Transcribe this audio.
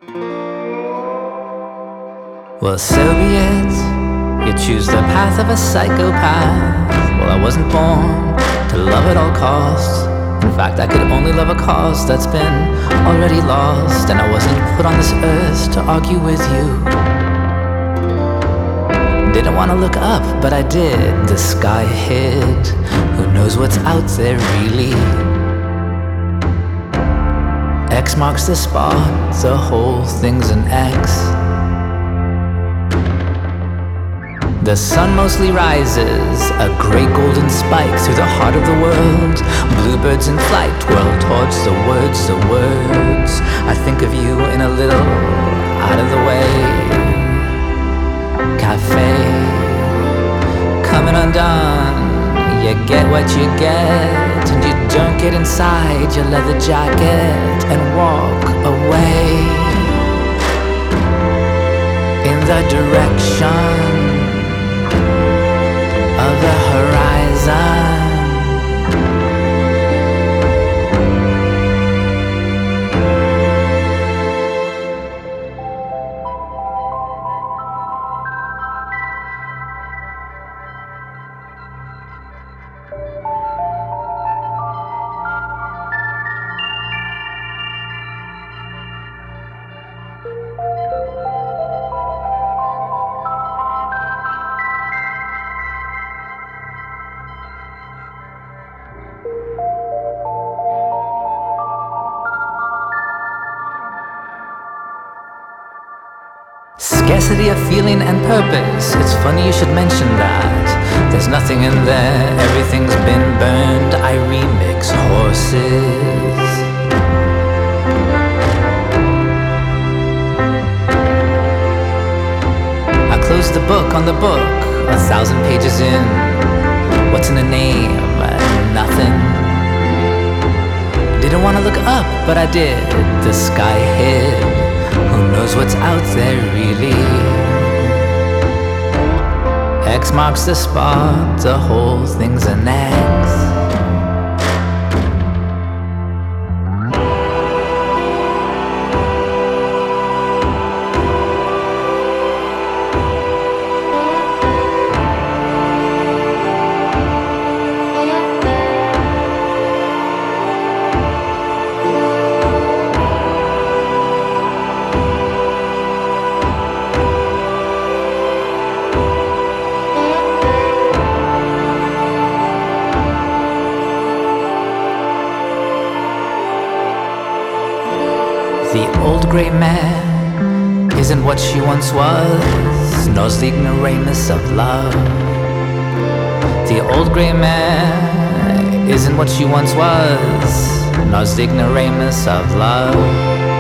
Well, so be it. You choose the path of a psychopath. Well, I wasn't born to love at all costs. In fact, I could only love a cause that's been already lost. And I wasn't put on this earth to argue with you. Didn't want to look up, but I did. The sky hid. Who knows what's out there really? X marks the spot. The whole thing's an X. The sun mostly rises, a great golden spike through the heart of the world. Bluebirds in flight whirl towards the words. I think of you in a little out of the way cafe. Coming undone, you get what you get, and you don't get inside your leather jacket and walk away in the direction of the horizon. Scarcity of feeling and purpose. It's funny you should mention that. There's nothing in there, everything's been burned. I remix horses. I close the book on the book, 1,000 pages in. What's in the name? Nothing. Didn't want to look up, but I did. The sky hid. Who knows what's out there really? X marks the spot, the whole thing's an X. The old grey mare isn't what she once was, nor's the ignoramus of love. The old grey mare isn't what she once was, nor's the ignoramus of love.